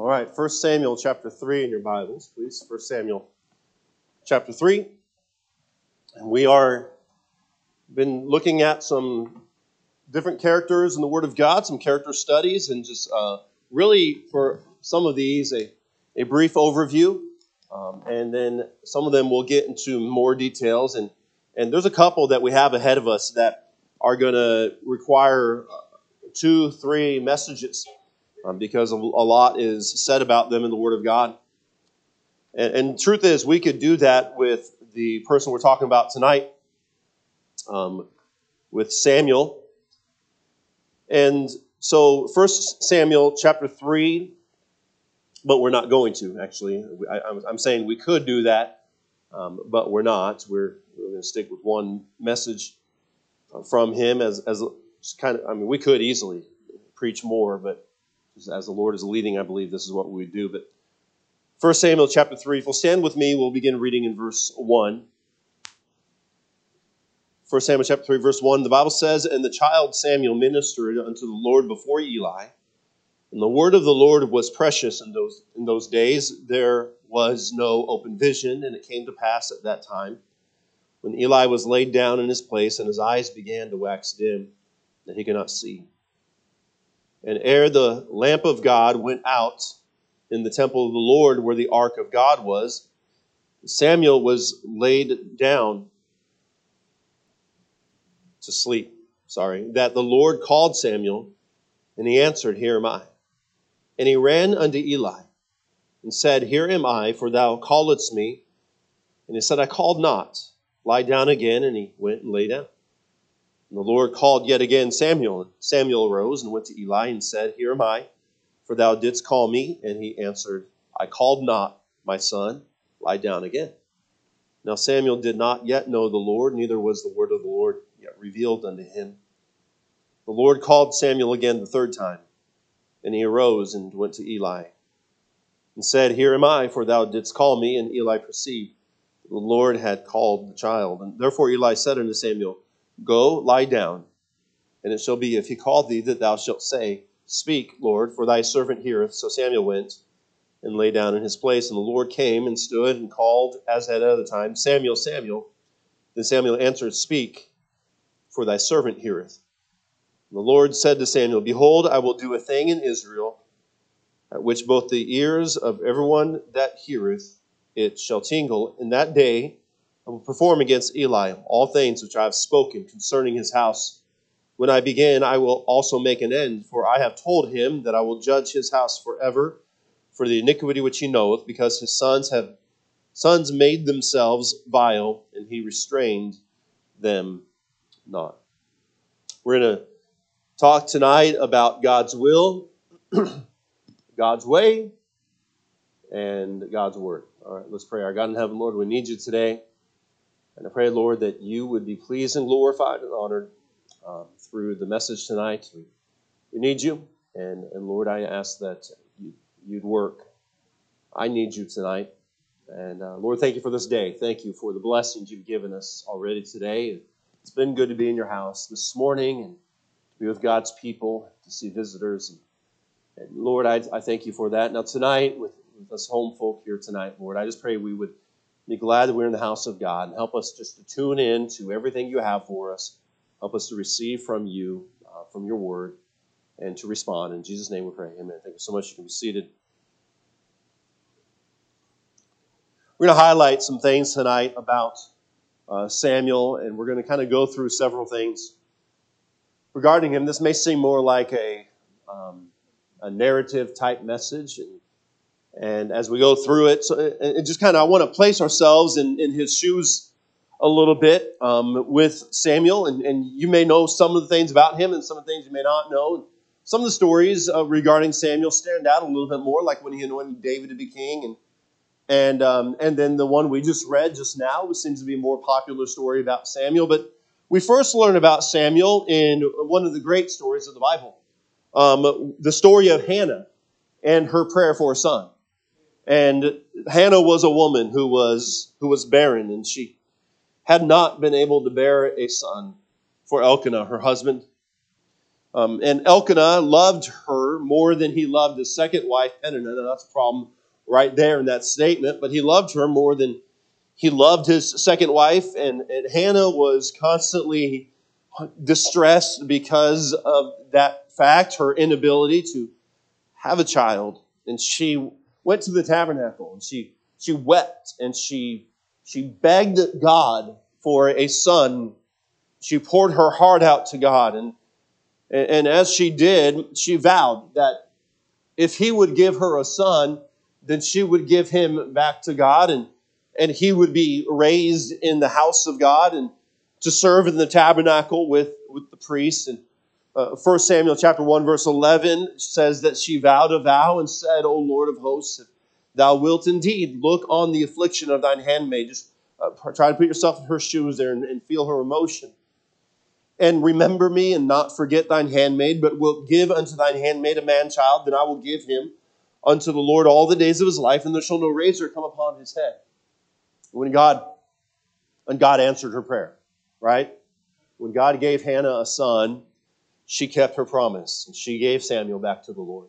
All right, 1 Samuel chapter 3 in your Bibles, please. 1 Samuel chapter 3. And we are been looking at some different characters in the Word of God, some character studies, and just really for some of these, a brief overview. And then some of them we'll get into more details. And there's a couple that we have ahead of us that are going to require 2-3 messages. Because a lot is said about them in the Word of God. And truth is, we could do that with the person we're talking about tonight, with Samuel. And so 1 Samuel chapter 3, but we're not going to, actually. I'm saying we could do that, but we're not. We're going to stick with one message from him as kind of, we could easily preach more, but as the Lord is leading, I believe this is what we do. But 1 Samuel chapter 3, if you'll stand with me, we'll begin reading in verse 1. 1 Samuel chapter 3, verse 1, the Bible says, "And the child Samuel ministered unto the Lord before Eli, and the word of the Lord was precious in those days. There was no open vision, and it came to pass at that time, when Eli was laid down in his place, and his eyes began to wax dim, that he could not see. And ere the lamp of God went out in the temple of the Lord where the ark of God was, Samuel was laid down to sleep. That the Lord called Samuel, and he answered, Here am I. And he ran unto Eli, and said, Here am I, for thou calledst me. And he said, I called not. Lie down again. And he went and lay down. And the Lord called yet again Samuel. And Samuel arose and went to Eli and said, Here am I, for thou didst call me. And he answered, I called not, my son. Lie down again. Now Samuel did not yet know the Lord, neither was the word of the Lord yet revealed unto him. The Lord called Samuel again the third time. And he arose and went to Eli and said, Here am I, for thou didst call me. And Eli perceived the Lord had called the child. And therefore Eli said unto Samuel, Go, lie down, and it shall be, if he call thee, that thou shalt say, Speak, Lord, for thy servant heareth. So Samuel went and lay down in his place. And the Lord came and stood and called, as at other time, Samuel, Samuel. Then Samuel answered, Speak, for thy servant heareth. And the Lord said to Samuel, Behold, I will do a thing in Israel, at which both the ears of everyone that heareth it shall tingle. In that day I will perform against Eli all things which I have spoken concerning his house. When I begin, I will also make an end, for I have told him that I will judge his house forever for the iniquity which he knoweth, because his sons made themselves vile, and he restrained them not." We're going to talk tonight about God's will, God's way, and God's word. All right, let's pray. Our God in heaven, Lord, we need you today. And I pray, Lord, that you would be pleased and glorified and honored through the message tonight. We need you. And Lord, I ask that you'd work. I need you tonight. And Lord, thank you for this day. Thank you for the blessings you've given us already today. It's been good to be in your house this morning and to be with God's people, to see visitors. And Lord, I thank you for that. Now tonight, with us home folk here tonight, Lord, I just pray we would be glad that we're in the house of God, and help us just to tune in to everything you have for us. Help us to receive from you, from your word, and to respond. In Jesus' name we pray. Amen. Thank you so much. You can be seated. We're going to highlight some things tonight about Samuel, and we're going to kind of go through several things regarding him. This may seem more like a narrative type message, and as we go through it, I want to place ourselves in his shoes a little bit with Samuel, and you may know some of the things about him and some of the things you may not know. Some of the stories regarding Samuel stand out a little bit more, like when he anointed David to be king, and then the one we just read just now, which seems to be a more popular story about Samuel. But we first learn about Samuel in one of the great stories of the Bible, the story of Hannah and her prayer for a son. And Hannah was a woman who was barren, and she had not been able to bear a son for Elkanah, her husband. And Elkanah loved her more than he loved his second wife, Peninnah. Now, that's a problem right there in that statement. But he loved her more than he loved his second wife. And Hannah was constantly distressed because of that fact, her inability to have a child. And she went to the tabernacle and she wept and she begged God for a son. She poured her heart out to God. And as she did, she vowed that if he would give her a son, then she would give him back to God, and he would be raised in the house of God and to serve in the tabernacle with the priests. And 1 Samuel chapter 1, verse 11 says that she vowed a vow and said, O Lord of hosts, if thou wilt indeed look on the affliction of thine handmaid. Just try to put yourself in her shoes there and feel her emotion. And remember me and not forget thine handmaid, but wilt give unto thine handmaid a man-child, then I will give him unto the Lord all the days of his life, and there shall no razor come upon his head. When God answered her prayer, right? When God gave Hannah a son, she kept her promise. And she gave Samuel back to the Lord.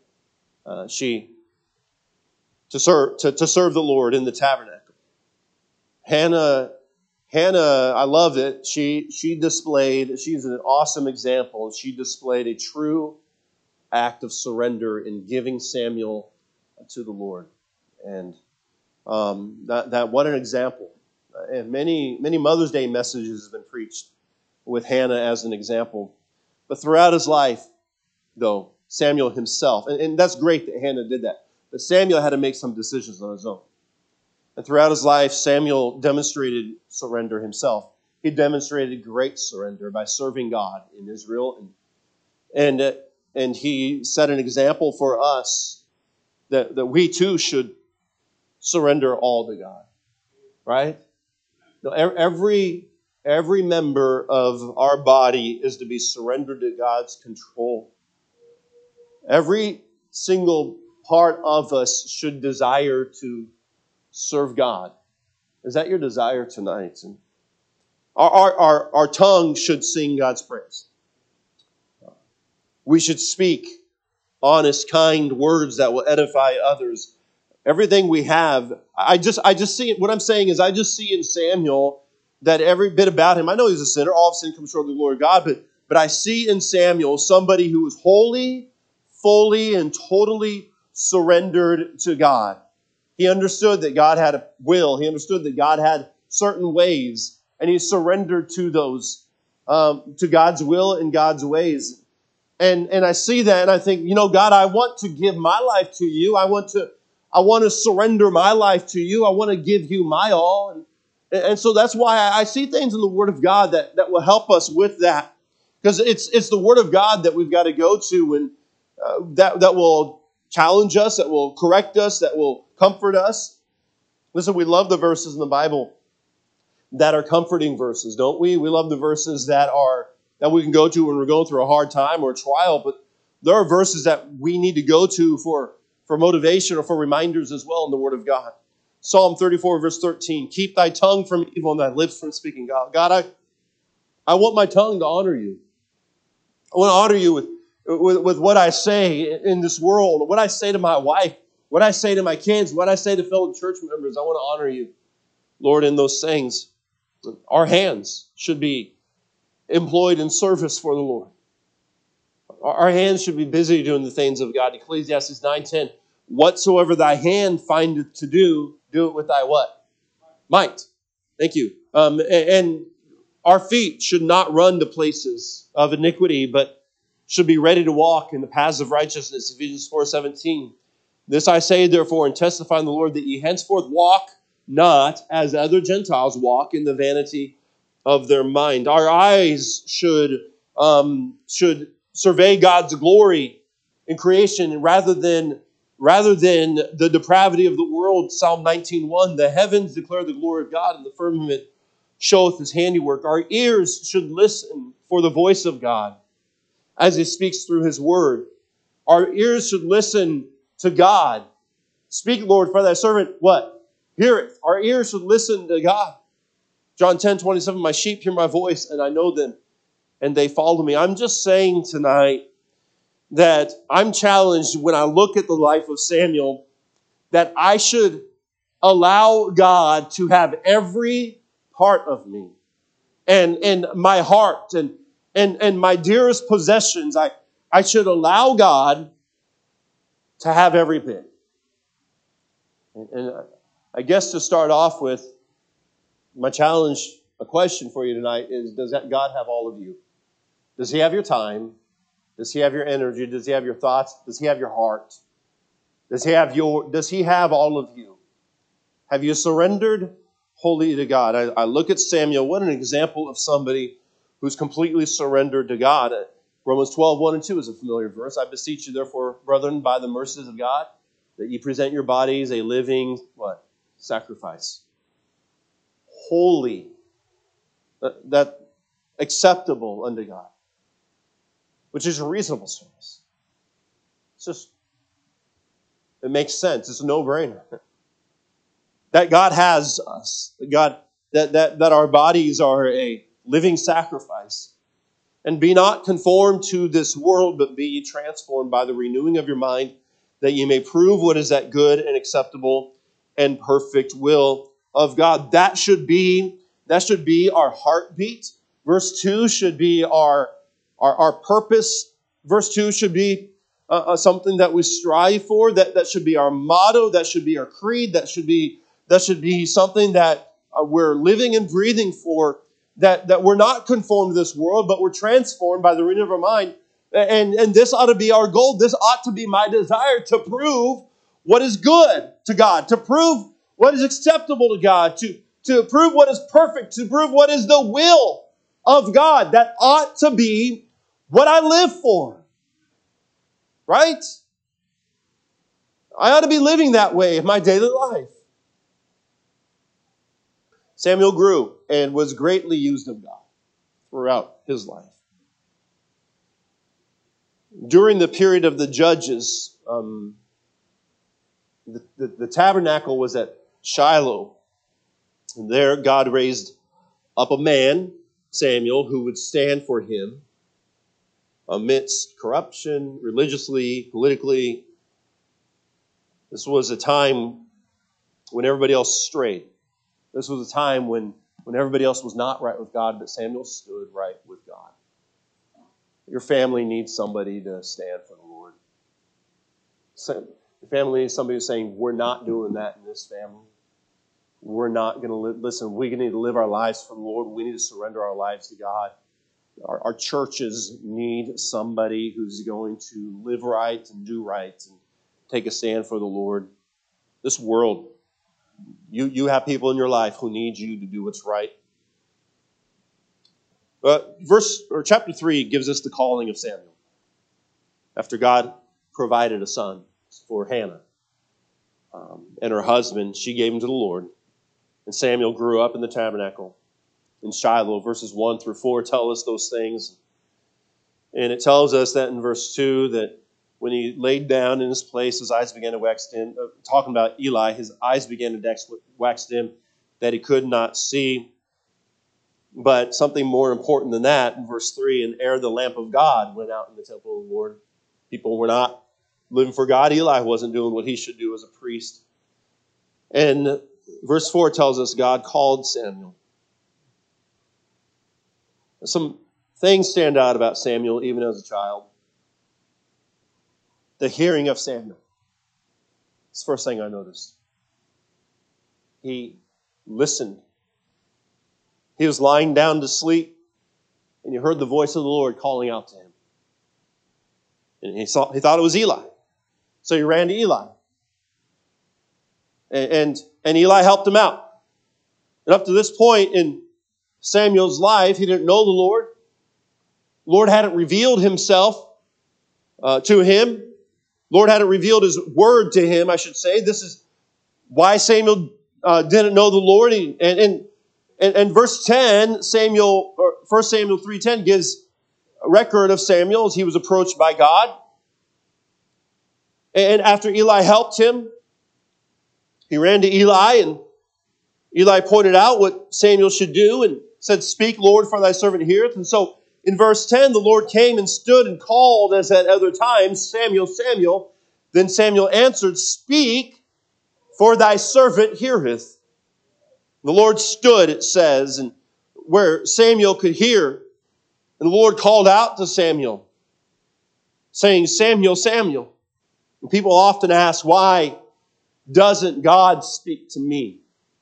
To serve the Lord in the tabernacle. Hannah, I love it. She's an awesome example. She displayed a true act of surrender in giving Samuel to the Lord. And what an example. And many Mother's Day messages have been preached with Hannah as an example. But throughout his life, though, Samuel himself, and that's great that Hannah did that, but Samuel had to make some decisions on his own. And throughout his life, Samuel demonstrated surrender himself. He demonstrated great surrender by serving God in Israel. And he set an example for us that we too should surrender all to God. Right? Every member of our body is to be surrendered to God's control. Every single part of us should desire to serve God. Is that your desire tonight? And our tongue should sing God's praise. We should speak honest, kind words that will edify others. Everything we have, I just see it. What I'm saying is, I just see in Samuel that every bit about him. I know he's a sinner. All of sin comes short of the glory of God, but I see in Samuel somebody who was wholly, fully, and totally surrendered to God. He understood that God had a will. He understood that God had certain ways, and he surrendered to those, to God's will and God's ways. And I see that, and I think, God, I want to give my life to you. I want to surrender my life to you. I want to give you my all. And so that's why I see things in the Word of God that will help us with that. Because it's the Word of God that we've got to go to, and that will challenge us, that will correct us, that will comfort us. Listen, we love the verses in the Bible that are comforting verses, don't we? We love the verses that we can go to when we're going through a hard time or a trial, but there are verses that we need to go to for motivation or for reminders as well in the Word of God. Psalm 34, verse 13, keep thy tongue from evil and thy lips from speaking. God, I want my tongue to honor you. I want to honor you with what I say in this world, what I say to my wife, what I say to my kids, what I say to fellow church members. I want to honor you, Lord, in those things. Our hands should be employed in service for the Lord. Our hands should be busy doing the things of God. Ecclesiastes 9:10, whatsoever thy hand findeth to do it with thy what? Might. Thank you. And our feet should not run to places of iniquity, but should be ready to walk in the paths of righteousness. Ephesians 4:17. This I say, therefore, and testify in the Lord, that ye henceforth walk not as other Gentiles walk in the vanity of their mind. Our eyes should survey God's glory in creation rather than the depravity of the world. Psalm 19:1, the heavens declare the glory of God, and the firmament showeth his handiwork. Our ears should listen for the voice of God as he speaks through his word. Our ears should listen to God. Speak, Lord, for thy servant, what? Hear it. Our ears should listen to God. John 10:27, my sheep hear my voice, and I know them, and they follow me. I'm just saying tonight that I'm challenged when I look at the life of Samuel that I should allow God to have every part of me and my heart and my dearest possessions. I should allow God to have every bit. And I guess to start off with, my challenge, a question for you tonight is, does God have all of you? Does He have your time? Does He have your energy? Does He have your thoughts? Does He have your heart? Does He have all of you? Have you surrendered wholly to God? I look at Samuel. What an example of somebody who's completely surrendered to God. Romans 12, 1 and 2 is a familiar verse. I beseech you, therefore, brethren, by the mercies of God, that ye present your bodies a living, what? Sacrifice. Holy. That acceptable unto God. Which is a reasonable service. It makes sense. It's a no-brainer. That God has us. That our bodies are a living sacrifice. And be not conformed to this world, but be ye transformed by the renewing of your mind, that ye may prove what is that good and acceptable and perfect will of God. That should be our heartbeat. Verse 2 should be our purpose. Verse 2 should be something that we strive for. That should be our motto. That should be our creed. That should be something that we're living and breathing for. That we're not conformed to this world, but we're transformed by the renewing of our mind. And this ought to be our goal. This ought to be my desire, to prove what is good to God, to prove what is acceptable to God, to prove what is perfect, to prove what is the will of God. That ought to be what I live for. Right? I ought to be living that way in my daily life. Samuel grew and was greatly used of God throughout his life. During the period of the judges, the tabernacle was at Shiloh. And there God raised up a man, Samuel, who would stand for him amidst corruption, religiously, politically. This was a time when everybody else strayed. This was a time when everybody else was not right with God, but Samuel stood right with God. Your family needs somebody to stand for the Lord. Your family needs somebody who's saying, we're not doing that in this family. We're not going to listen, we need to live our lives for the Lord. We need to surrender our lives to God. Our churches need somebody who's going to live right and do right and take a stand for the Lord. This world, you have people in your life who need you to do what's right. Chapter 3 gives us the calling of Samuel. After God provided a son for Hannah and her husband, she gave him to the Lord. And Samuel grew up in the tabernacle in Shiloh. Verses 1 through 4 tell us those things. And it tells us that in verse 2 that when he laid down in his place, his eyes began to wax dim. Talking about Eli, his eyes began to wax dim, that he could not see. But something more important than that, in verse 3, and ere the lamp of God went out in the temple of the Lord. People were not living for God. Eli wasn't doing what he should do as a priest. And verse 4 tells us God called Samuel. Some things stand out about Samuel even as a child. The hearing of Samuel. It's the first thing I noticed. He listened. He was lying down to sleep, and he heard the voice of the Lord calling out to him. And he thought it was Eli. So he ran to Eli. And Eli helped him out. And up to this point in Samuel's life, he didn't know the Lord. The Lord hadn't revealed himself to him. The Lord hadn't revealed his word to him, I should say. This is why Samuel didn't know the Lord. And verse 10, 1 Samuel 3:10 gives a record of Samuel as he was approached by God. And after Eli helped him, he ran to Eli, and Eli pointed out what Samuel should do and said, "Speak, Lord, for thy servant heareth." And so in verse 10, the Lord came and stood and called as at other times, Samuel, Samuel. Then Samuel answered, Speak, for thy servant heareth. The Lord stood, it says, and where Samuel could hear. And the Lord called out to Samuel, saying, Samuel, Samuel. And people often ask, why doesn't God speak to me?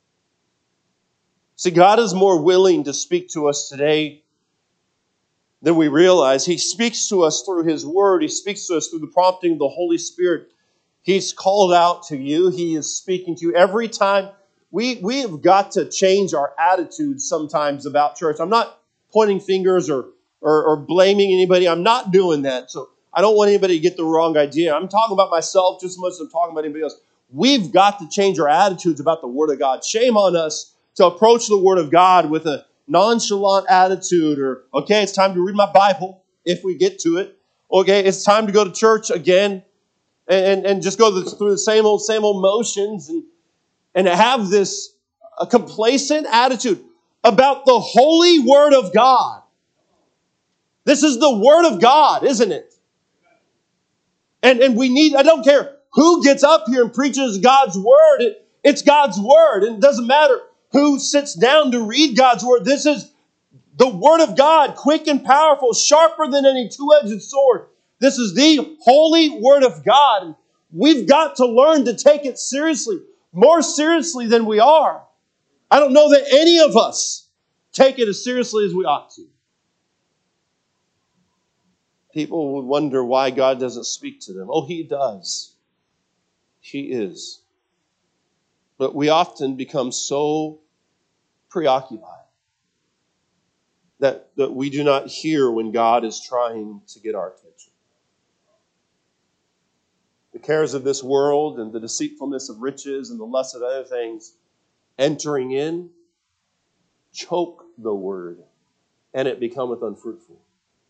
See, God is more willing to speak to us today than we realize. He speaks to us through His Word. He speaks to us through the prompting of the Holy Spirit. He's called out to you. He is speaking to you every time. We have got to change our attitudes sometimes about church. I'm not pointing fingers or blaming anybody. I'm not doing that. So I don't want anybody to get the wrong idea. I'm talking about myself just as much as I'm talking about anybody else. We've got to change our attitudes about the Word of God. Shame on us to approach the Word of God with a nonchalant attitude or, okay, it's time to read my Bible if we get to it. Okay, it's time to go to church again and just go through the same old motions and have this a complacent attitude about the holy Word of God. This is the Word of God, isn't it? And we need, I don't care who gets up here and preaches God's Word. It's God's Word. And it doesn't matter who sits down to read God's Word. This is the Word of God, quick and powerful, sharper than any two-edged sword. This is the holy Word of God. We've got to learn to take it seriously, more seriously than we are. I don't know that any of us take it as seriously as we ought to. People would wonder why God doesn't speak to them. Oh, He does. He is. But we often become so preoccupied that we do not hear when God is trying to get our attention. The cares of this world and the deceitfulness of riches and the lust of other things entering in choke the word, and it becometh unfruitful.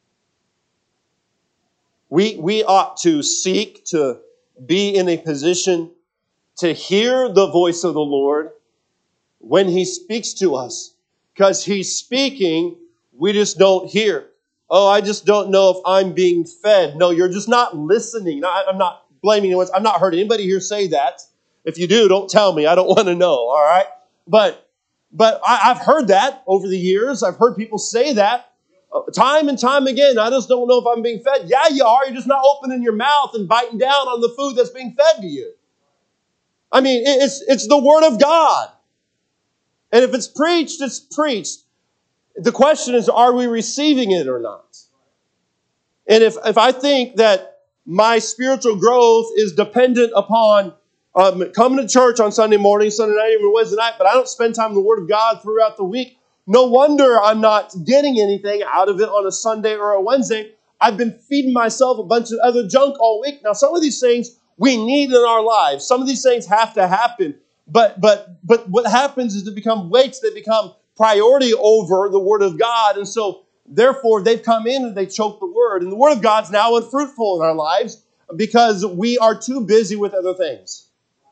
We ought to seek to be in a position to hear the voice of the Lord when He speaks to us, because He's speaking, we just don't hear. Oh, I just don't know if I'm being fed. No, you're just not listening. I'm not blaming anyone. I've not heard anybody here say that. If you do, don't tell me. I don't want to know, all right? But I've heard that over the years. I've heard people say that time and time again. I just don't know if I'm being fed. Yeah, you are. You're just not opening your mouth and biting down on the food that's being fed to you. I mean, it's the Word of God. And if it's preached, it's preached. The question is, are we receiving it or not? And if I think that my spiritual growth is dependent upon coming to church on Sunday morning, Sunday night, even Wednesday night, but I don't spend time in the Word of God throughout the week, no wonder I'm not getting anything out of it on a Sunday or a Wednesday. I've been feeding myself a bunch of other junk all week. Now, some of these things we need in our lives. Some of these things have to happen. But what happens is they become weights. They become priority over the Word of God. And so, therefore, they've come in and they choke the Word. And the Word of God's now unfruitful in our lives because we are too busy with other things.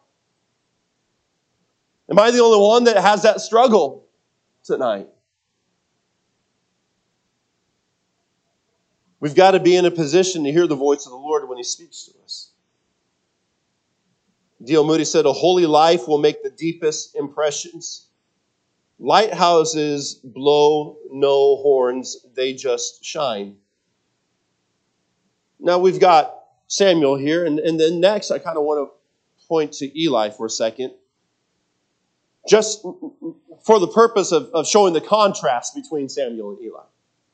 Am I the only one that has that struggle tonight? We've got to be in a position to hear the voice of the Lord when He speaks to us. D.L. Moody said, a holy life will make the deepest impressions. Lighthouses blow no horns, they just shine. Now we've got Samuel here, and then next I kind of want to point to Eli for a second. Just for the purpose of showing the contrast between Samuel and Eli.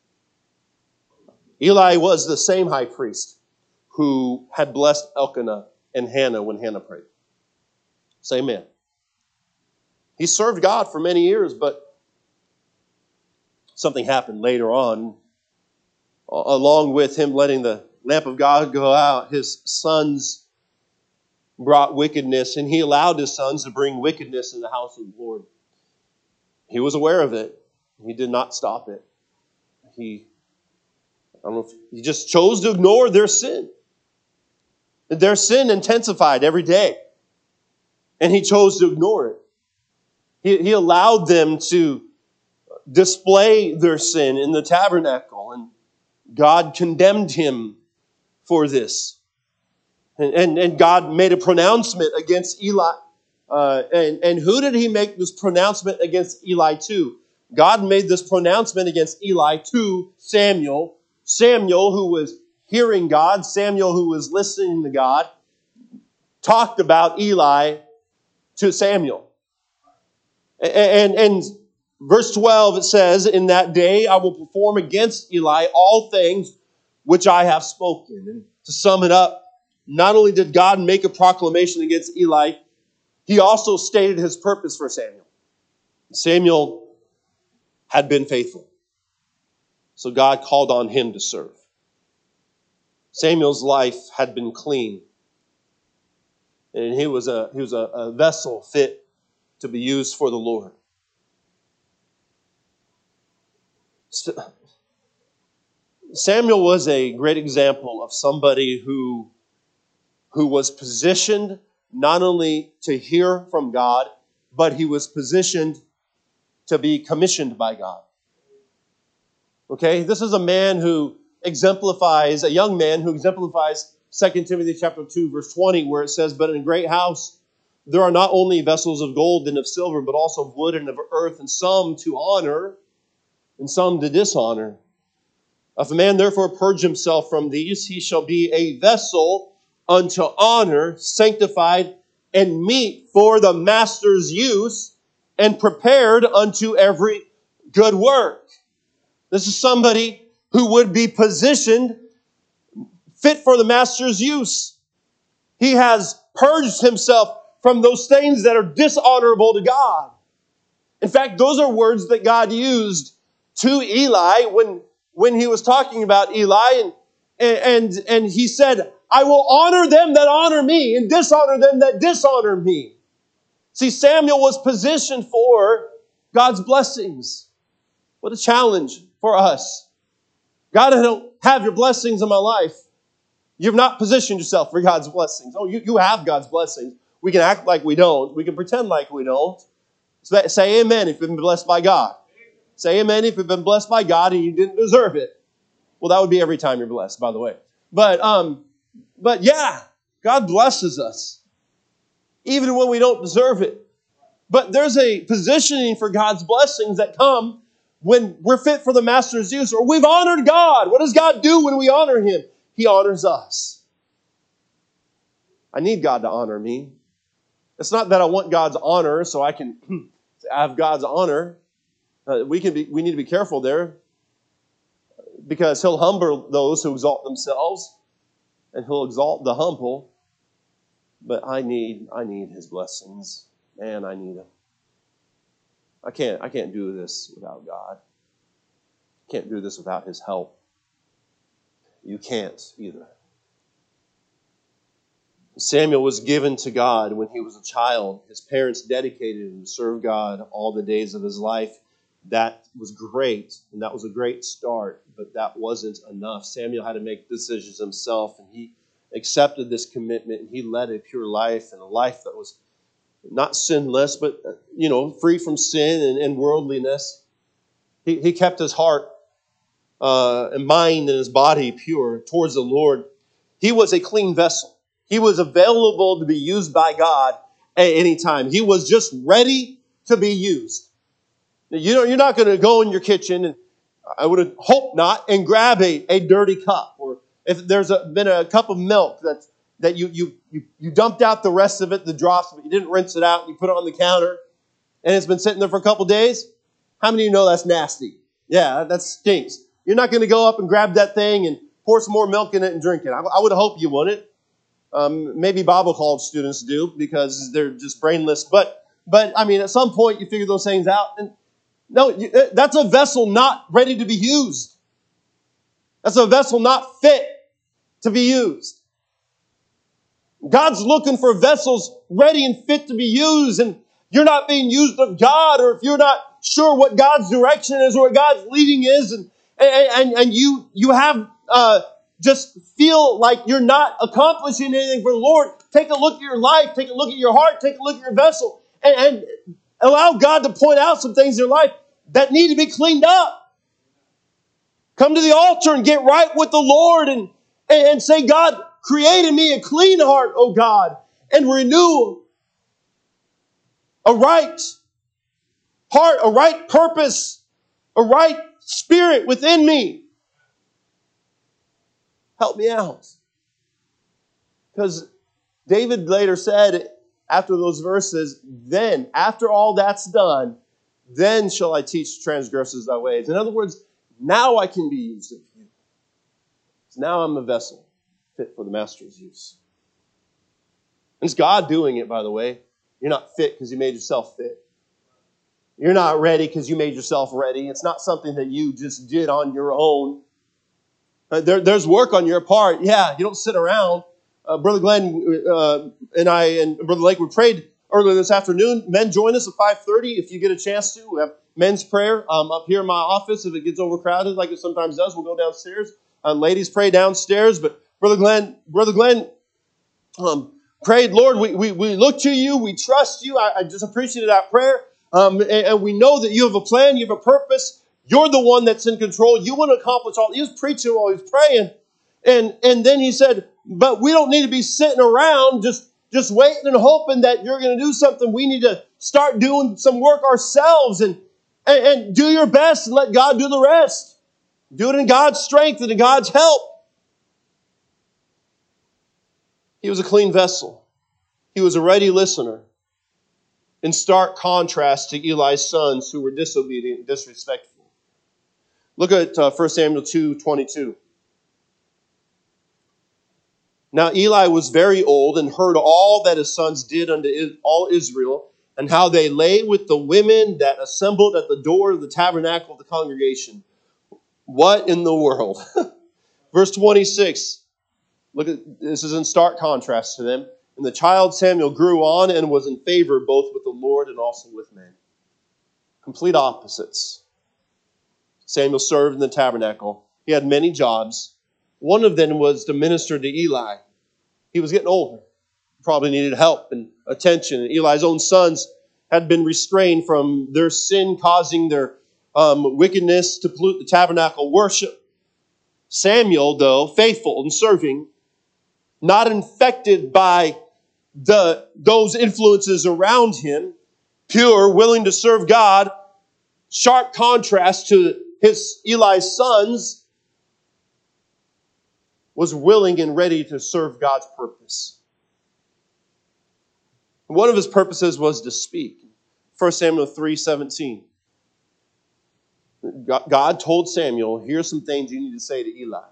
Eli was the same high priest who had blessed Elkanah and Hannah when Hannah prayed. Same man. He served God for many years, but something happened later on. Along with him letting the lamp of God go out, his sons brought wickedness, and he allowed his sons to bring wickedness in the house of the Lord. He was aware of it. He did not stop it. He just chose to ignore their sin. Their sin intensified every day. And he chose to ignore it. He allowed them to display their sin in the tabernacle. God condemned him for this. And God made a pronouncement against Eli. And who did he make this pronouncement against Eli to? God made this pronouncement against Eli to Samuel. Samuel, who was hearing God, Samuel, who was listening to God, talked about Eli to Samuel. And verse 12, it says, "In that day I will perform against Eli all things which I have spoken." And to sum it up, not only did God make a proclamation against Eli, he also stated his purpose for Samuel. Samuel had been faithful, so God called on him to serve. Samuel's life had been clean, and he was a vessel fit to be used for the Lord. Samuel was a great example of somebody who was positioned not only to hear from God, but he was positioned to be commissioned by God. Okay, this is a man who exemplifies, a young man who exemplifies 2 Timothy chapter 2, verse 20, where it says, "But in a great house there are not only vessels of gold and of silver, but also of wood and of earth, and some to honor and some to dishonor. If a man therefore purge himself from these, he shall be a vessel unto honor, sanctified and meet for the master's use, and prepared unto every good work." This is somebody who would be positioned fit for the master's use. He has purged himself from those things that are dishonorable to God. In fact, those are words that God used to Eli when he was talking about Eli, and he said, "I will honor them that honor me and dishonor them that dishonor me." See, Samuel was positioned for God's blessings. What a challenge for us. God, I don't have your blessings in my life. You've not positioned yourself for God's blessings. Oh, you have God's blessings. We can act like we don't. We can pretend like we don't. Say amen if you've been blessed by God. Say amen if you've been blessed by God and you didn't deserve it. Well, that would be every time you're blessed, by the way. But yeah, God blesses us, even when we don't deserve it. But there's a positioning for God's blessings that come when we're fit for the master's use, or we've honored God. What does God do when we honor Him? He honors us. I need God to honor me. It's not that I want God's honor so I can have God's honor. We need to be careful there, because He'll humble those who exalt themselves, and He'll exalt the humble. But I need His blessings. Man, I need Him. I can't do this without God. I can't do this without His help. You can't either. Samuel was given to God when he was a child. His parents dedicated him to serve God all the days of his life. That was great, and that was a great start, but that wasn't enough. Samuel had to make decisions himself, and he accepted this commitment, and he led a pure life, and a life that was not sinless, but free from sin and worldliness. He kept his heart and mind and his body pure towards the Lord. He was a clean vessel. He was available to be used by God at any time. He was just ready to be used. You're not going to go in your kitchen, and I would hope not, and grab a dirty cup. Or if there's been a cup of milk that you dumped out the rest of it, the drops of it, you didn't rinse it out, and you put it on the counter, and it's been sitting there for a couple days. How many of you know that's nasty? Yeah, that stinks. You're not going to go up and grab that thing and pour some more milk in it and drink it. I would hope you wouldn't. Maybe Bible college students do, because they're just brainless. But I mean, at some point you figure those things out. And no, that's a vessel not ready to be used. That's a vessel not fit to be used. God's looking for vessels ready and fit to be used, and you're not being used of God, or if you're not sure what God's direction is or what God's leading is, and you have just feel like you're not accomplishing anything for the Lord, take a look at your life, take a look at your heart, take a look at your vessel, and allow God to point out some things in your life that need to be cleaned up. Come to the altar and get right with the Lord and say, God, create in me a clean heart, oh God, and renew a right heart, a right purpose, a right spirit within me. Help me out. Because David later said, after those verses, then, after all that's done, then shall I teach transgressors thy ways. In other words, now I can be used of you. So now I'm a vessel fit for the master's use. And it's God doing it, by the way. You're not fit because you made yourself fit. You're not ready because you made yourself ready. It's not something that you just did on your own. There's work on your part. Yeah, you don't sit around. Brother Glenn and I and Brother Lake, we prayed earlier this afternoon. Men, join us at 5:30 if you get a chance to. We have men's prayer up here in my office. If it gets overcrowded like it sometimes does, we'll go downstairs. Ladies pray downstairs. But Brother Glenn prayed, Lord, we look to you. We trust you. I just appreciated that prayer. And we know that you have a plan. You have a purpose. You're the one that's in control. You want to accomplish all. He was preaching while he was praying. And then he said, but we don't need to be sitting around just waiting and hoping that you're going to do something. We need to start doing some work ourselves and do your best and let God do the rest. Do it in God's strength and in God's help. He was a clean vessel. He was a ready listener. In stark contrast to Eli's sons who were disobedient and disrespectful. Look at 1 Samuel 2:22. Now Eli was very old and heard all that his sons did unto all Israel, and how they lay with the women that assembled at the door of the tabernacle of the congregation. What in the world? Verse 26. Look at this, is in stark contrast to them. And the child Samuel grew on and was in favor both with the Lord and also with men. Complete opposites. Samuel served in the tabernacle. He had many jobs. One of them was to minister to Eli. He was getting older. Probably needed help and attention. And Eli's own sons had been restrained from their sin, causing their wickedness to pollute the tabernacle worship. Samuel, though, faithful and serving, not infected by those influences around him, pure, willing to serve God, sharp contrast to Eli's sons, was willing and ready to serve God's purpose. One of his purposes was to speak. 1 Samuel 3:17. God told Samuel, here's some things you need to say to Eli.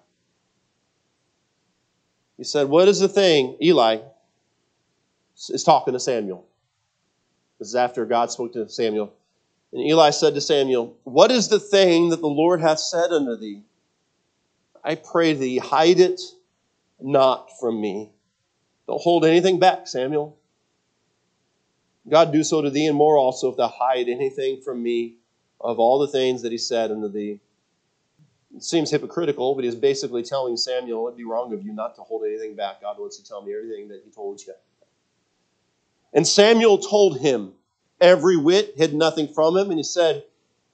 He said, what is the thing? Eli is talking to Samuel. This is after God spoke to Samuel. And Eli said to Samuel, what is the thing that the Lord hath said unto thee? I pray thee, hide it not from me. Don't hold anything back, Samuel. God do so to thee and more also if thou hide anything from me of all the things that he said unto thee. It seems hypocritical, but he's basically telling Samuel, it'd be wrong of you not to hold anything back. God wants to tell me everything that he told you. And Samuel told him every whit, hid nothing from him. And he said,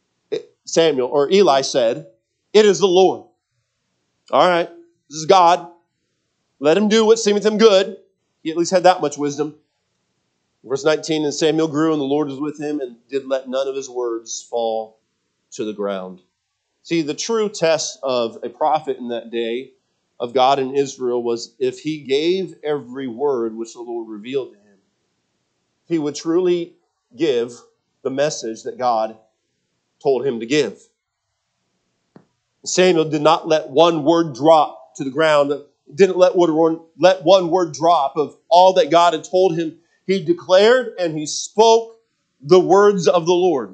Eli said, it is the Lord. All right, this is God. Let him do what seemeth him good. He at least had that much wisdom. Verse 19, and Samuel grew, and the Lord was with him, and did let none of his words fall to the ground. See, the true test of a prophet in that day of God in Israel was if he gave every word which the Lord revealed to him. He would truly give the message that God told him to give. Samuel did not let one word drop to the ground, didn't let one word drop of all that God had told him. He declared and he spoke the words of the Lord.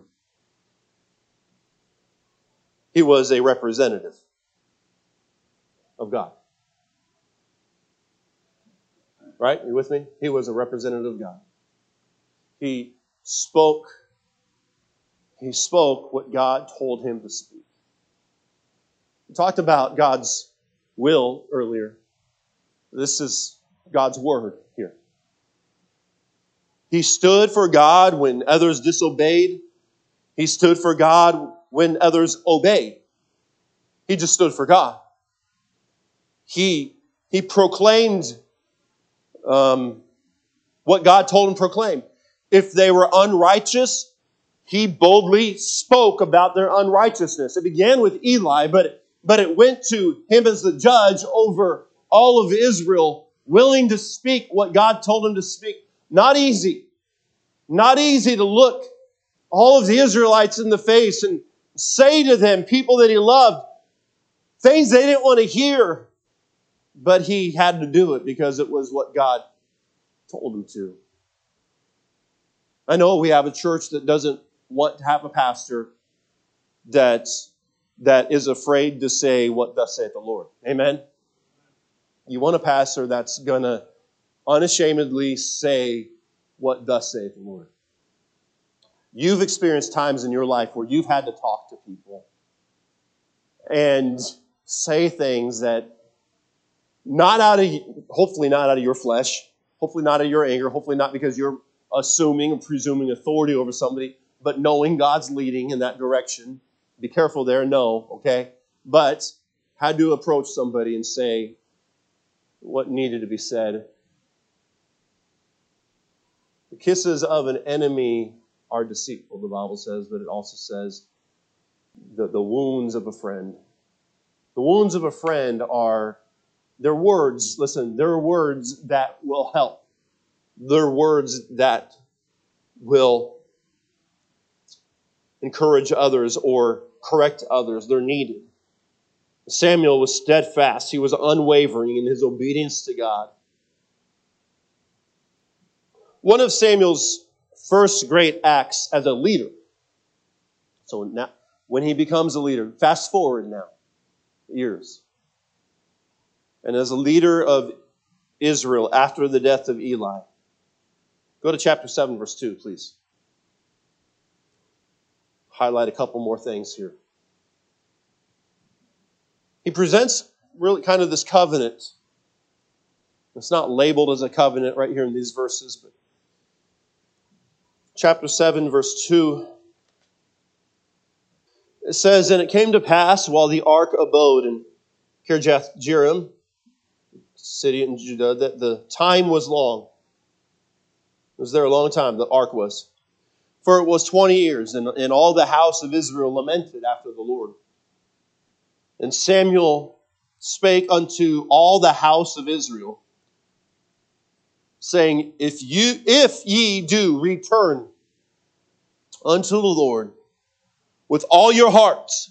He was a representative of God. Right? You with me? He was a representative of God. He spoke what God told him to speak. We talked about God's will earlier. This is God's word here. He stood for God when others disobeyed. He stood for God when others obeyed. He just stood for God. He proclaimed what God told him to proclaim. If they were unrighteous, he boldly spoke about their unrighteousness. It began with Eli, but it went to him as the judge over all of Israel, willing to speak what God told him to speak. Not easy. Not easy to look all of the Israelites in the face and say to them, people that he loved, things they didn't want to hear. But he had to do it because it was what God told him to. I know we have a church that doesn't want to have a pastor that is afraid to say what thus saith the Lord. Amen? You want a pastor that's going to unashamedly say what thus saith the Lord. You've experienced times in your life where you've had to talk to people and say things that hopefully not out of your flesh, hopefully not out of your anger, hopefully not because you're assuming or presuming authority over somebody, but knowing God's leading in that direction. Be careful there, no, okay? But had to approach somebody and say what needed to be said. The kisses of an enemy are deceitful, the Bible says, but it also says the wounds of a friend. The wounds of a friend are their words. Listen, they're words that will help. They're words that will encourage others or correct others. They're needed. Samuel was steadfast. He was unwavering in his obedience to God. One of Samuel's first great acts as a leader. So now, when he becomes a leader, fast forward now, years. And as a leader of Israel after the death of Eli. Go to chapter 7, verse 2, please. Highlight a couple more things here. He presents really kind of this covenant. It's not labeled as a covenant right here in these verses, but chapter 7, verse 2. It says, "And it came to pass while the ark abode in Kirjath Jearim, city in Judah, that the time was long." It was there a long time, the ark was. "For it was 20 years, and all the house of Israel lamented after the Lord. And Samuel spake unto all the house of Israel, saying, If ye do return unto the Lord with all your hearts,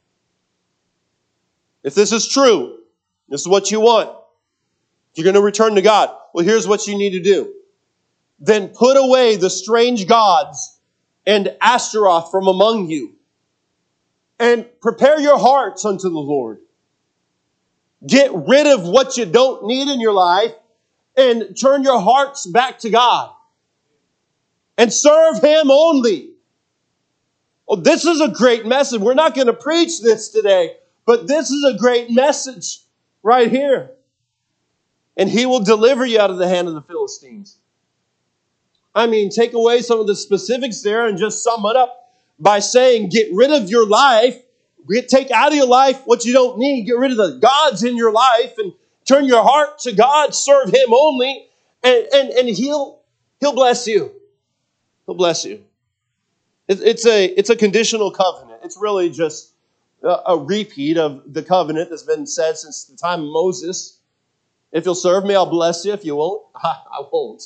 if this is true, this is what you want, if you're going to return to God, well, here's what you need to do. Then put away the strange gods and Ashtaroth from among you, and prepare your hearts unto the Lord. Get rid of what you don't need in your life and turn your hearts back to God. And serve Him only." Oh, this is a great message. We're not going to preach this today, but this is a great message right here. "And He will deliver you out of the hand of the Philistines." I mean, take away some of the specifics there and just sum it up by saying, get rid of your life. Take out of your life what you don't need. Get rid of the gods in your life and turn your heart to God. Serve Him only, and He'll bless you. He'll bless you. It's a conditional covenant. It's really just a repeat of the covenant that's been said since the time of Moses. If you'll serve me, I'll bless you. If you won't, I won't.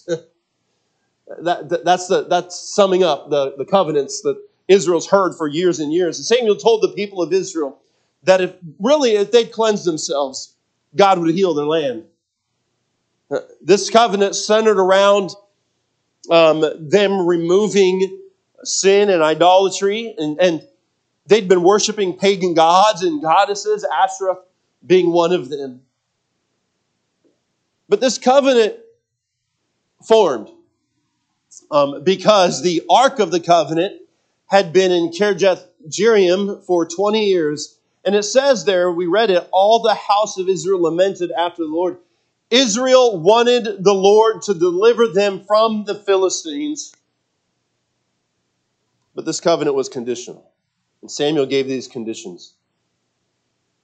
That's summing up the covenants that Israel's heard for years and years. And Samuel told the people of Israel that if they'd cleanse themselves, God would heal their land. This covenant centered around them removing sin and idolatry, and they'd been worshiping pagan gods and goddesses, Asherah being one of them. But this covenant formed because the Ark of the Covenant had been in Kirjath Jearim for 20 years. And it says there, we read it, all the house of Israel lamented after the Lord. Israel wanted the Lord to deliver them from the Philistines. But this covenant was conditional. And Samuel gave these conditions.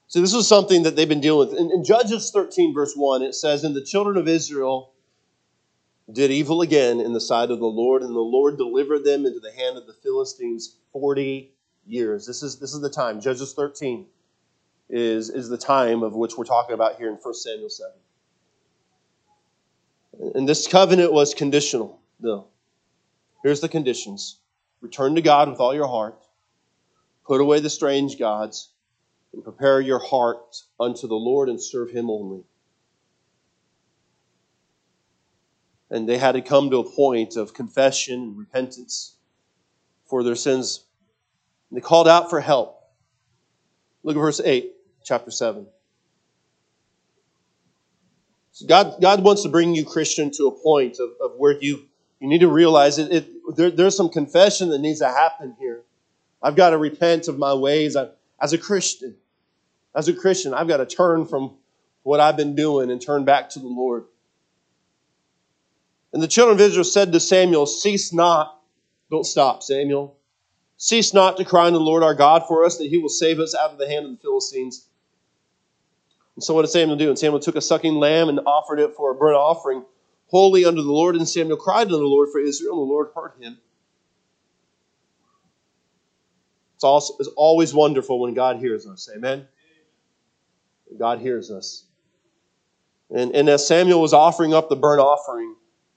So this is something that they've been dealing with. In Judges 13, verse 1, it says, "And the children of Israel did evil again in the sight of the Lord, and the Lord delivered them into the hand of the Philistines 40 years." This is the time. Judges 13 is the time of which we're talking about here in 1 Samuel 7. And this covenant was conditional, though. Here's the conditions. Return to God with all your heart. Put away the strange gods. And prepare your heart unto the Lord and serve Him only. And they had to come to a point of confession and repentance for their sins. And they called out for help. Look at verse 8, chapter 7. So God wants to bring you, Christian, to a point of where you need to realize there's some confession that needs to happen here. I've got to repent of my ways. As a Christian, I've got to turn from what I've been doing and turn back to the Lord. And the children of Israel said to Samuel, "Cease not." Don't stop, Samuel. "Cease not to cry unto the Lord our God for us, that He will save us out of the hand of the Philistines." And so what did Samuel do? And Samuel took a sucking lamb and offered it for a burnt offering, holy unto the Lord. And Samuel cried unto the Lord for Israel, and the Lord heard him. It's always wonderful when God hears us. Amen? God hears us. And as Samuel was offering up the burnt offering,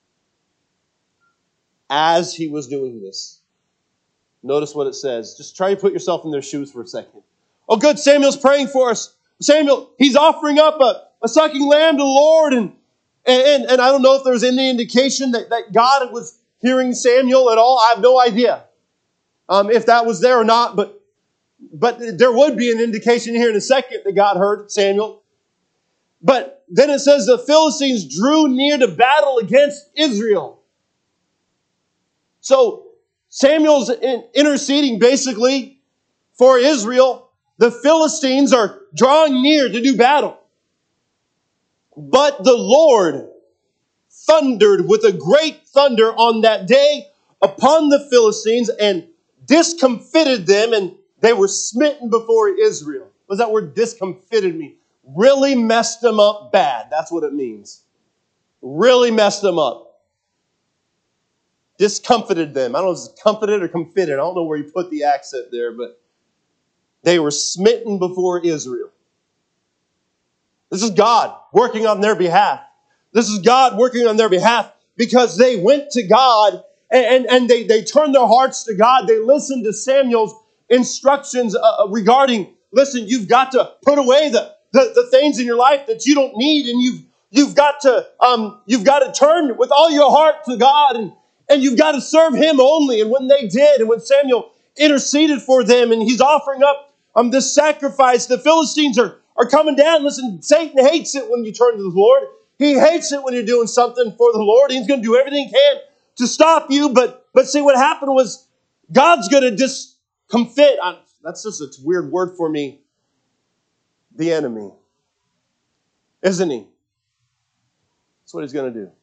as he was doing this, notice what it says. Just try to put yourself in their shoes for a second. Oh, good, Samuel's praying for us. Samuel, he's offering up a sucking lamb to the Lord. And I don't know if there was any indication that God was hearing Samuel at all. I have no idea if that was there or not. But there would be an indication here in a second that God heard Samuel. But then it says the Philistines drew near to battle against Israel. So Samuel's interceding basically for Israel. The Philistines are drawing near to do battle. But the Lord thundered with a great thunder on that day upon the Philistines and discomfited them, and they were smitten before Israel. What does that word discomfited mean? Really messed them up bad. That's what it means. Really messed them up. Discomfited them. I don't know if it's comforted or comfited. I don't know where you put the accent there, but they were smitten before Israel. This is God working on their behalf. This is God working on their behalf because they went to God and they turned their hearts to God. They listened to Samuel's instructions regarding, listen, you've got to put away the things in your life that you don't need, and you've got to turn with all your heart to God, and you've got to serve Him only. And when they did, and when Samuel interceded for them, and he's offering up this sacrifice, the Philistines are coming down. Listen, Satan hates it when you turn to the Lord. He hates it when you're doing something for the Lord. He's going to do everything he can to stop you. But see, what happened was God's going to discomfit. That's just a weird word for me. The enemy. Isn't he? That's what he's going to do.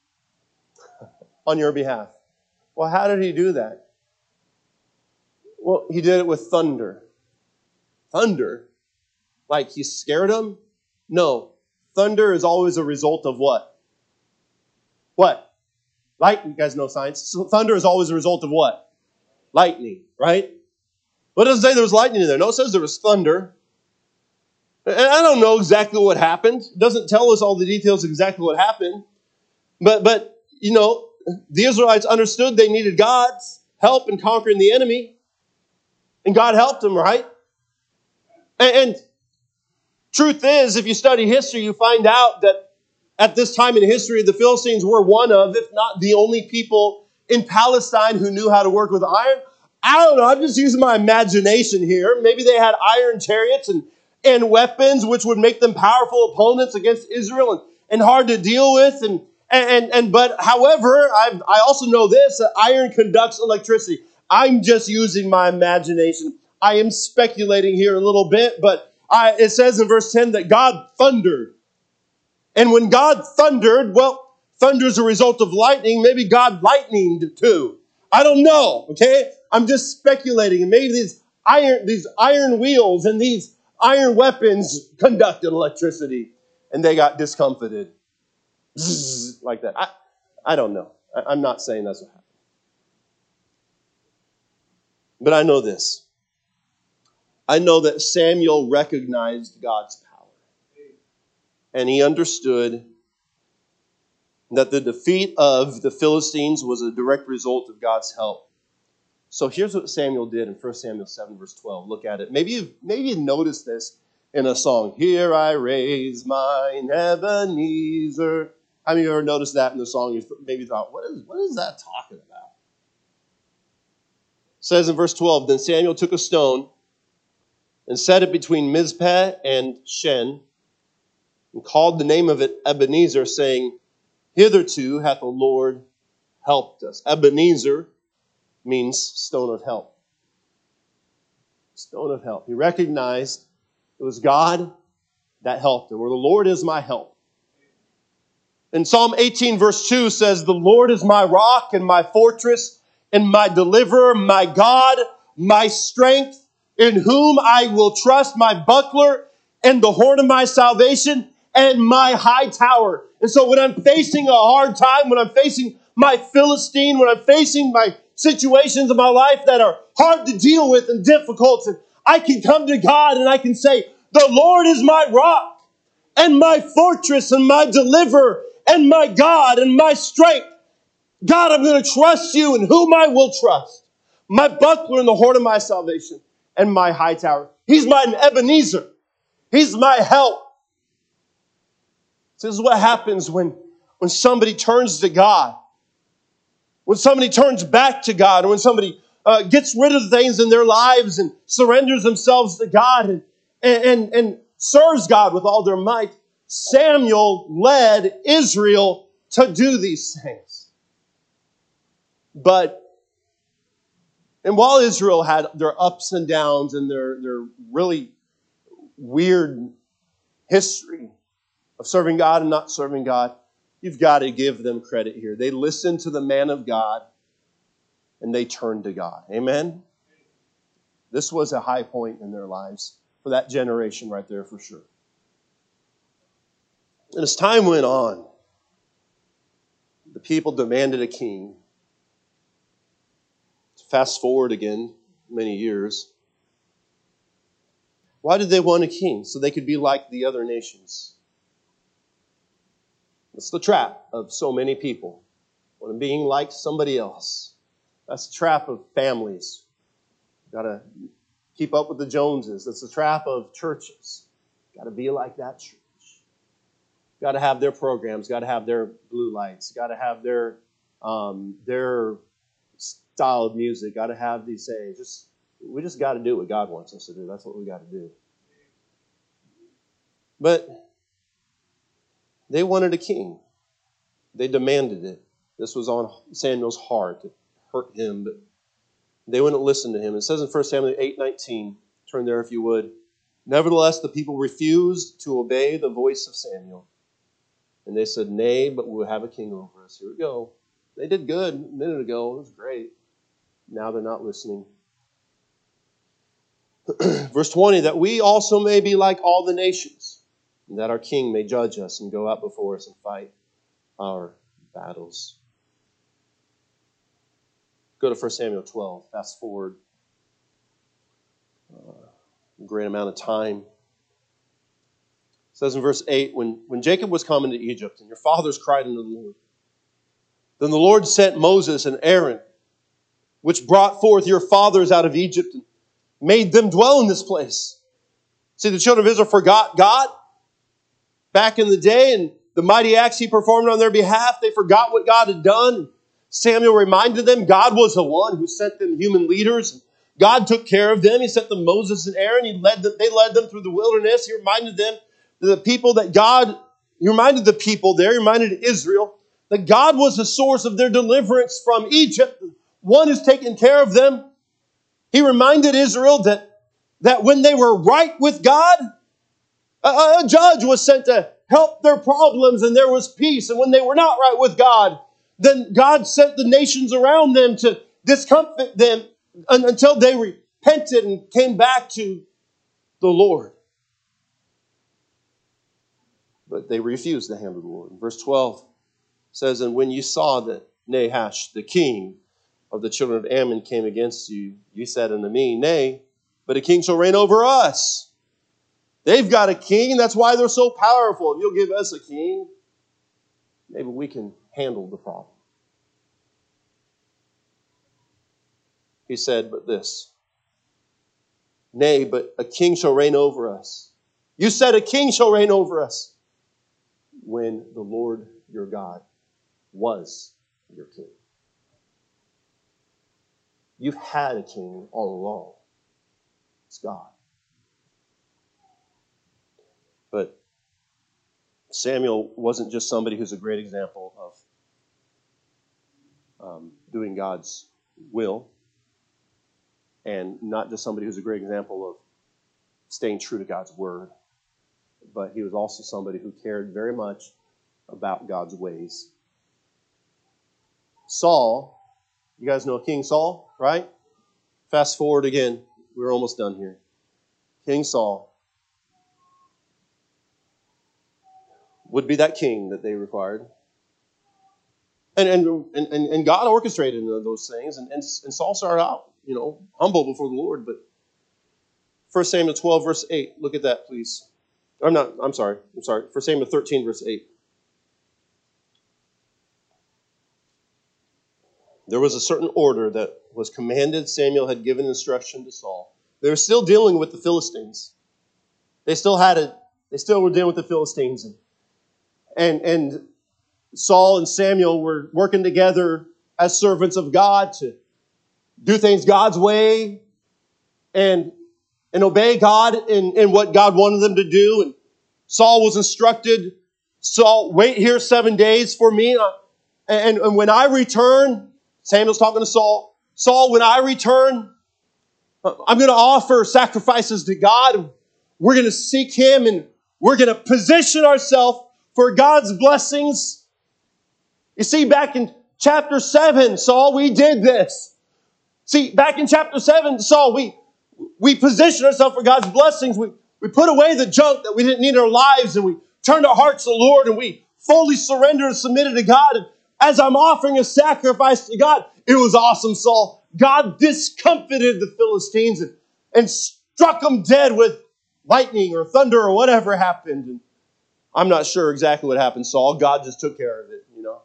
On your behalf. Well, how did he do that? Well, he did it with thunder. Thunder? Like he scared them? No. Thunder is always a result of what? What? Light. You guys know science. So thunder is always a result of what? Lightning, right? But it doesn't say there was lightning in there. No, it says there was thunder. And I don't know exactly what happened. It doesn't tell us all the details of exactly what happened. But you know, the Israelites understood they needed God's help in conquering the enemy. And God helped them, right? And truth is, if you study history, you find out that at this time in history, the Philistines were one of, if not the only people in Palestine who knew how to work with iron. I don't know. I'm just using my imagination here. Maybe they had iron chariots and weapons, which would make them powerful opponents against Israel and hard to deal with. But however, I also know this, that iron conducts electricity. I'm just using my imagination. I am speculating here a little bit, but it says in verse 10 that God thundered. And when God thundered, well, thunder is a result of lightning. Maybe God lightninged too. I don't know, okay? I'm just speculating. And maybe these iron wheels and these iron weapons conducted electricity, and they got discomfited. Zzz, like that. I don't know. I'm not saying that's what happened. But I know this. I know that Samuel recognized God's power. And he understood that the defeat of the Philistines was a direct result of God's help. So here's what Samuel did in 1 Samuel 7, verse 12. Look at it. Maybe you've noticed this in a song. Here I raise mine Ebenezer. How many of you ever noticed that in the song? You maybe thought, what is that talking about? It says in verse 12, then Samuel took a stone and set it between Mizpeh and Shen and called the name of it Ebenezer, saying, hitherto hath the Lord helped us. Ebenezer means stone of help. Stone of help. He recognized it was God that helped him, or the Lord is my help. And Psalm 18 verse 2 says, the Lord is my rock and my fortress and my deliverer, my God, my strength, in whom I will trust, my buckler and the horn of my salvation and my high tower. And so when I'm facing a hard time, when I'm facing my Philistine, when I'm facing my situations in my life that are hard to deal with and difficult, and I can come to God and I can say, the Lord is my rock and my fortress and my deliverer and my God and my strength. God, I'm going to trust you, in whom I will trust. My buckler and the horn of my salvation and my high tower. He's my Ebenezer. He's my help. This is what happens when somebody turns to God. When somebody turns back to God. Or when somebody gets rid of things in their lives and surrenders themselves to God and serves God with all their might. Samuel led Israel to do these things. And while Israel had their ups and downs and their really weird history of serving God and not serving God, you've got to give them credit here. They listened to the man of God and they turned to God. Amen? This was a high point in their lives for that generation right there for sure. And as time went on, the people demanded a king. Fast forward again many years. Why did they want a king? So they could be like the other nations. That's the trap of so many people. Want being like somebody else. That's the trap of families. Got to keep up with the Joneses. That's the trap of churches. Got to be like that church. Got to have their programs. Got to have their blue lights. Got to have their style of music. Got to have these things. We just got to do what God wants us to do. That's what we got to do. But they wanted a king. They demanded it. This was on Samuel's heart. It hurt him, but they wouldn't listen to him. It says in 1 Samuel 8:19, turn there if you would. Nevertheless, the people refused to obey the voice of Samuel. And they said, nay, but we'll have a king over us. Here we go. They did good a minute ago. It was great. Now they're not listening. Verse 20, that we also may be like all the nations, and that our king may judge us and go out before us and fight our battles. Go to 1 Samuel 12. Fast forward a great amount of time. It says in verse 8, when Jacob was coming to Egypt, and your fathers cried unto the Lord, then the Lord sent Moses and Aaron, which brought forth your fathers out of Egypt, and made them dwell in this place. See, the children of Israel forgot God back in the day, and the mighty acts he performed on their behalf. They forgot what God had done. Samuel reminded them God was the one who sent them human leaders. God took care of them. He sent them Moses and Aaron. They led them through the wilderness. He reminded them, the people that God, he reminded the people there, he reminded Israel, that God was the source of their deliverance from Egypt, one who's taken care of them. He reminded Israel that when they were right with God, a judge was sent to help their problems and there was peace. And when they were not right with God, then God sent the nations around them to discomfort them until they repented and came back to the Lord. But they refused the hand of the Lord. Verse 12 says, and when you saw that Nahash, the king of the children of Ammon, came against you, you said unto me, nay, but a king shall reign over us. They've got a king, that's why they're so powerful. If you'll give us a king, maybe we can handle the problem. He said, but this, nay, but a king shall reign over us. You said a king shall reign over us when the Lord your God was your king. You've had a king all along. It's God. But Samuel wasn't just somebody who's a great example of doing God's will, and not just somebody who's a great example of staying true to God's word, but he was also somebody who cared very much about God's ways. Saul, you guys know King Saul, right? Fast forward again. We're almost done here. King Saul would be that king that they required. And God orchestrated those things. And Saul started out, humble before the Lord. But 1 Samuel 12, verse 8. Look at that, please. I'm sorry. 1 Samuel 13, verse 8. There was a certain order that was commanded. Samuel had given instruction to Saul. They were still dealing with the Philistines. They still were dealing with the Philistines. And Saul and Samuel were working together as servants of God to do things God's way and obey God in what God wanted them to do. And Saul was instructed, Saul, wait here 7 days for me. And when I return, Samuel's talking to Saul, Saul, when I return, I'm going to offer sacrifices to God. We're going to seek Him and we're going to position ourselves for God's blessings. You see, back in chapter 7, Saul, we did this. See, back in chapter 7, Saul, we positioned ourselves for God's blessings. We put away the junk that we didn't need in our lives, and we turned our hearts to the Lord, and we fully surrendered and submitted to God. And as I'm offering a sacrifice to God, it was awesome, Saul. God discomfited the Philistines and struck them dead with lightning or thunder or whatever happened. And I'm not sure exactly what happened, Saul. God just took care of it,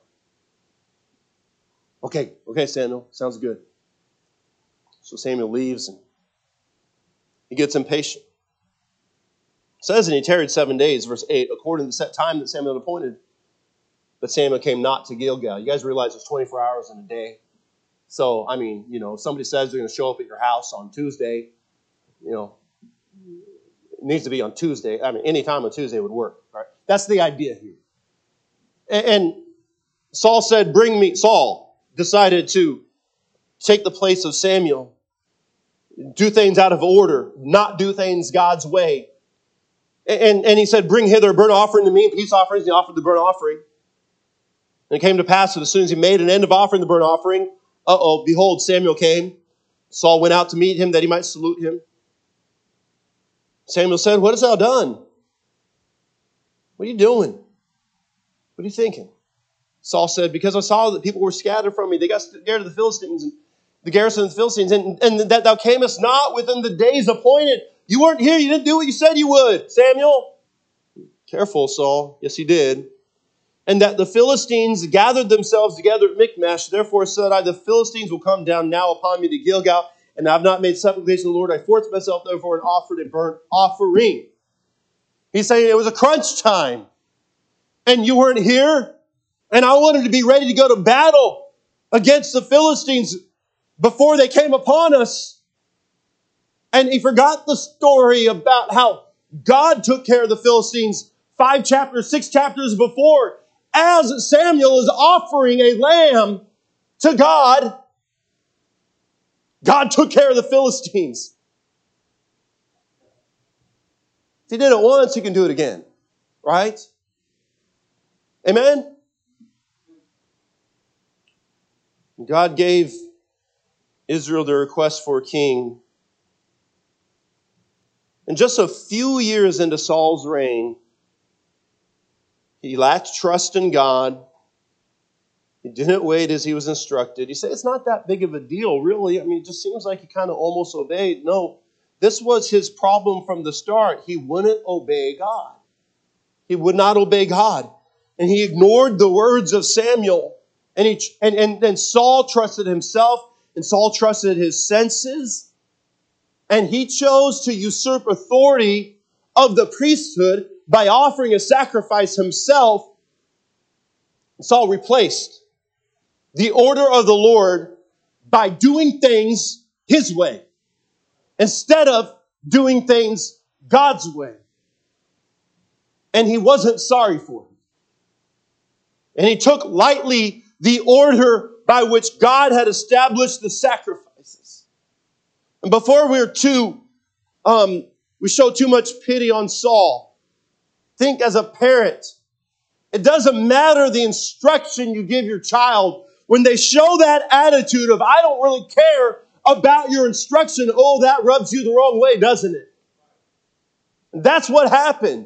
Okay, Samuel, sounds good. So Samuel leaves and he gets impatient. It says, and he tarried 7 days, verse 8, according to the set time that Samuel had appointed. But Samuel came not to Gilgal. You guys realize there's 24 hours in a day. So, if somebody says they're going to show up at your house on Tuesday, it needs to be on Tuesday. Any time on Tuesday would work. Right? That's the idea here. And Saul said, bring me. Saul decided to take the place of Samuel, do things out of order, not do things God's way. And he said, bring hither a burnt offering to me, peace offerings. He offered the burnt offering. And it came to pass that as soon as he made an end of offering the burnt offering, behold, Samuel came. Saul went out to meet him that he might salute him. Samuel said, what hast thou done? What are you doing? What are you thinking? Saul said, because I saw that people were scattered from me. They got scared of the Philistines and the garrison of the Philistines, and that thou camest not within the days appointed. You weren't here. You didn't do what you said you would, Samuel. Careful, Saul. Yes, he did. And that the Philistines gathered themselves together at Michmash. Therefore said I, the Philistines will come down now upon me to Gilgal, and I have not made supplication to the Lord. I forced myself, therefore, and offered a burnt offering. He's saying it was a crunch time, and you weren't here. And I wanted to be ready to go to battle against the Philistines before they came upon us. And he forgot the story about how God took care of the Philistines 6 chapters before. As Samuel is offering a lamb to God, God took care of the Philistines. If he did it once, he can do it again. Right? Amen? God gave Israel the request for a king. And just a few years into Saul's reign, He lacked trust in God. He didn't wait as he was instructed. You say, it's not that big of a deal, really. I mean, it just seems like he kind of almost obeyed. No, this was his problem from the start. He wouldn't obey God. He would not obey God. And he ignored the words of Samuel. And Saul trusted himself, and Saul trusted his senses. And he chose to usurp authority of the priesthood by offering a sacrifice himself. Saul replaced the order of the Lord by doing things his way instead of doing things God's way. And he wasn't sorry for it. And he took lightly the order by which God had established the sacrifices. And before we show too much pity on Saul, think as a parent. It doesn't matter the instruction you give your child. When they show that attitude of, I don't really care about your instruction, oh, that rubs you the wrong way, doesn't it? And that's what happened.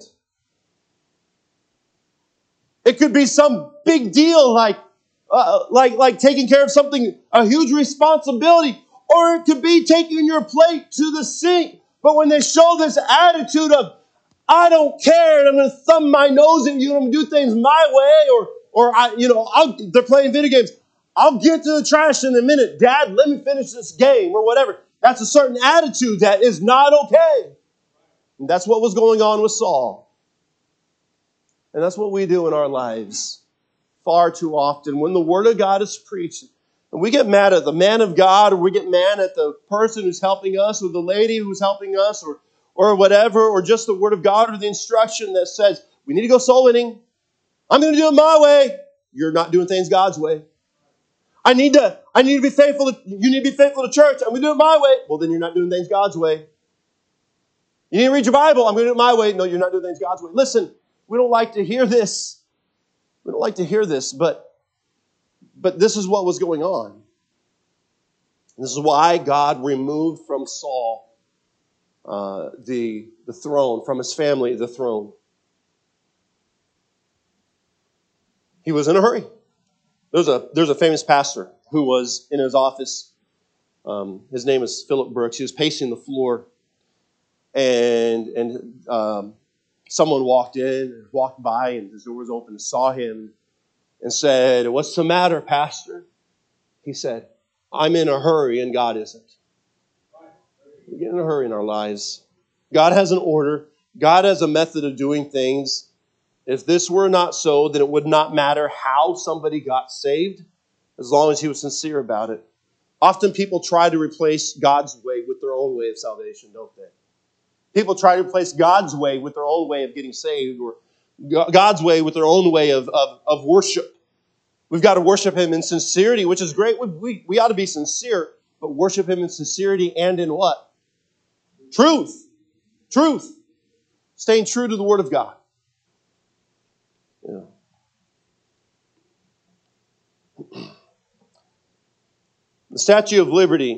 It could be some big deal like taking care of something, a huge responsibility, or it could be taking your plate to the sink. But when they show this attitude of, I don't care, and I'm going to thumb my nose at you, and I'm going to do things my way, they're playing video games. I'll get to the trash in a minute. Dad, let me finish this game, or whatever. That's a certain attitude that is not okay. And that's what was going on with Saul. And that's what we do in our lives far too often. When the Word of God is preached, and we get mad at the man of God, or we get mad at the person who's helping us, or the lady who's helping us, or whatever, or just the Word of God, or the instruction that says, we need to go soul winning. I'm going to do it my way. You're not doing things God's way. I need to be faithful. You need to be faithful to church. I'm going to do it my way. Well, then you're not doing things God's way. You need to read your Bible. I'm going to do it my way. No, you're not doing things God's way. Listen, we don't like to hear this. We don't like to hear this, but this is what was going on. This is why God removed from Saul the throne, from his family, the throne. He was in a hurry. There's a famous pastor who was in his office. His name is Philip Brooks. He was pacing the floor, and someone walked by, and his door was open and saw him and said, "What's the matter, Pastor?" He said, "I'm in a hurry and God isn't." We get in a hurry in our lives. God has an order. God has a method of doing things. If this were not so, then it would not matter how somebody got saved, as long as he was sincere about it. Often people try to replace God's way with their own way of salvation, don't they? People try to replace God's way with their own way of getting saved, or God's way with their own way of worship. We've got to worship Him in sincerity, which is great. We ought to be sincere, but worship Him in sincerity and in what? Truth. Truth. Staying true to the Word of God. Yeah. The Statue of Liberty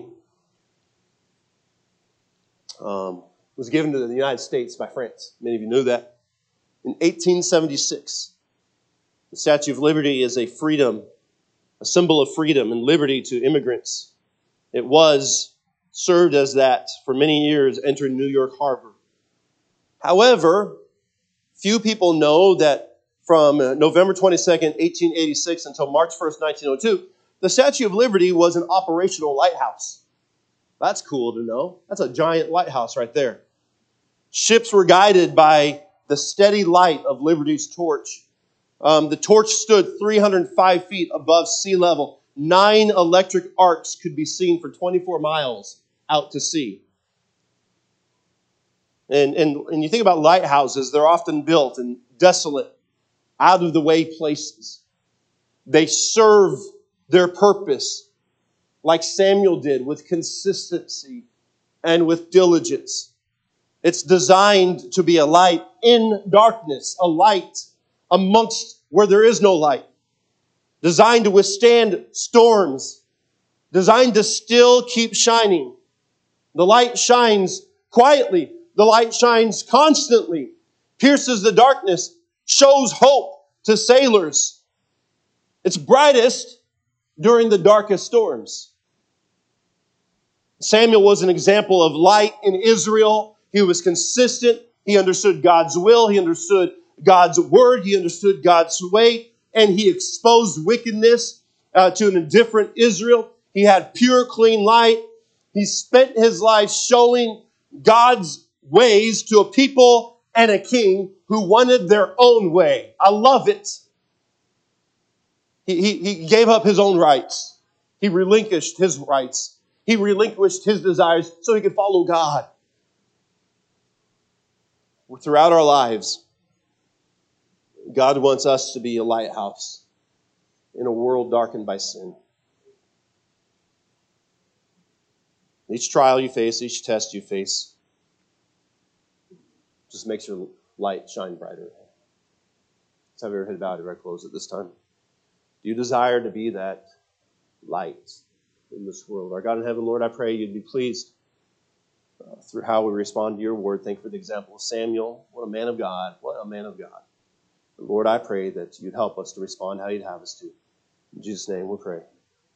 was given to the United States by France. Many of you knew that. In 1876, the Statue of Liberty is a symbol of freedom and liberty to immigrants. It served as that for many years entering New York Harbor. However, few people know that from November 22nd, 1886 until March 1st, 1902, the Statue of Liberty was an operational lighthouse. That's cool to know. That's a giant lighthouse right there. Ships were guided by the steady light of Liberty's torch. The torch stood 305 feet above sea level. 9 electric arcs could be seen for 24 miles out to sea. And you think about lighthouses, they're often built in desolate, out-of-the-way places. They serve their purpose, like Samuel did, with consistency and with diligence. It's designed to be a light in darkness, a light amongst where there is no light. Designed to withstand storms. Designed to still keep shining. The light shines quietly. The light shines constantly. Pierces the darkness. Shows hope. to sailors. It's brightest during the darkest storms. Samuel was an example of light in Israel. He was consistent. He understood God's will. He understood God's word. He understood God's way. And he exposed wickedness to an indifferent Israel. He had pure, clean light. He spent his life showing God's ways to a people and a king who wanted their own way. I love it. He gave up his own rights. He relinquished his rights. He relinquished his desires so he could follow God. Throughout our lives, God wants us to be a lighthouse in a world darkened by sin. Each trial you face, each test you face, just makes your light shine brighter. Let's have your head bowed as I close at this time. Do you desire to be that light in this world? Our God in heaven, Lord, I pray you'd be pleased through how we respond to your word. Thank you for the example of Samuel. What a man of God. What a man of God. Lord, I pray that you'd help us to respond how you'd have us to. In Jesus' name we pray.